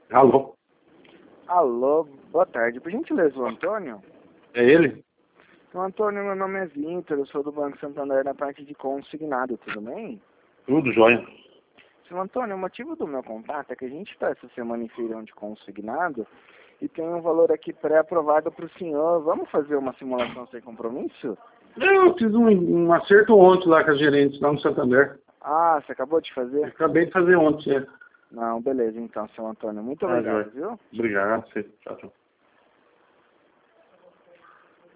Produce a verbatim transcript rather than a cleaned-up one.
Alô? Alô, boa tarde. Por gentileza, o Antônio? É ele? Então, Antônio, meu nome é Vitor, eu sou do Banco Santander na parte de consignado, tudo bem? Tudo jóia. Seu Antônio, o motivo do meu contato é que a gente está essa semana em feirão de consignado e tem um valor aqui pré-aprovado para o senhor. Vamos fazer uma simulação sem compromisso? Eu fiz um, um acerto ontem lá com as gerentes lá no Santander. Ah, você acabou de fazer? Acabei de fazer ontem, é. Não, beleza então, seu Antônio. Muito Ah, obrigado, jóia. viu? Obrigado, tchau, tchau.